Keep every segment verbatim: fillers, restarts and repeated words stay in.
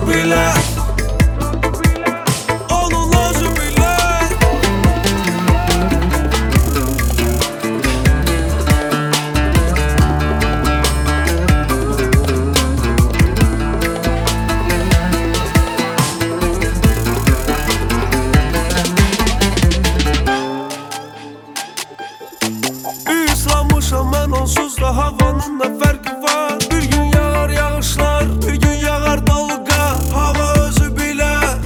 bilər. Onun özü bilər. Islanmışam mən onsuz da, havanın da fərqi var. Bir gün yağar yağışlar, bir gün yağar dalga. Hava özü bilər,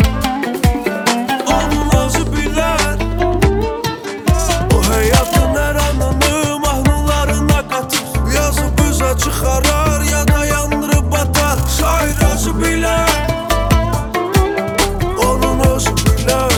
onun özü bilər. O həyatın hər anını mahnılarına qatır, yazıb üzə çıxarar ya da yandırıb batar. Şair özü bilər, onun özü bilər.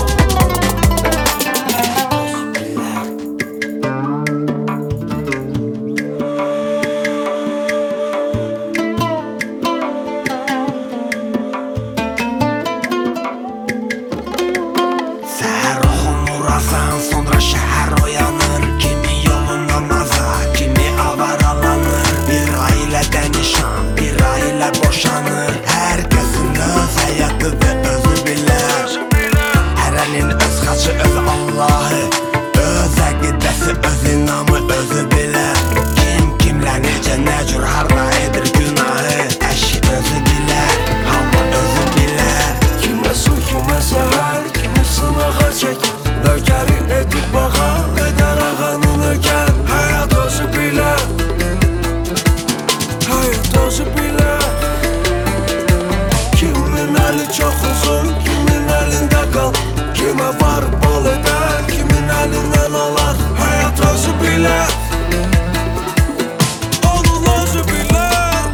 Səhər oxunurasan, sonra şəhər oyanır. Kimi yoluna maza, kimi avaralanır. Bir ailədə nişan, bir ailə boşanır. Hər kəsin öz həyatı və özü bilər. Hərənin öz xaçı, öz Allahı, öz əqidəsi, öz inamı özü bilər. Kim kimlə necə, nə cür, harda edir günahı, əşi özü bilər, hamı özü bilər. Kimə su, kimə səhər, kimi sınağa çəkir. Nökəri edib baxar, qədər ağanın ökər. Həyat özü bilər, həyat özü bilər. Kimin əli çox uzun, kimin əlində qal. Kimə var bol edər, kimin əlindən alar. Həyat özü bilər, onun özü bilər.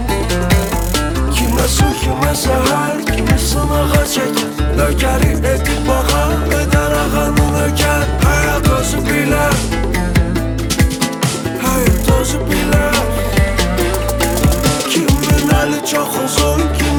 Kimə su, kimə səhər, kimi sınağa çəkir. Nökəri edib baxar, edər ağanın ökər. Həyat özü bilər, həyat özü bilər. Kimin əli çox uzun, kimin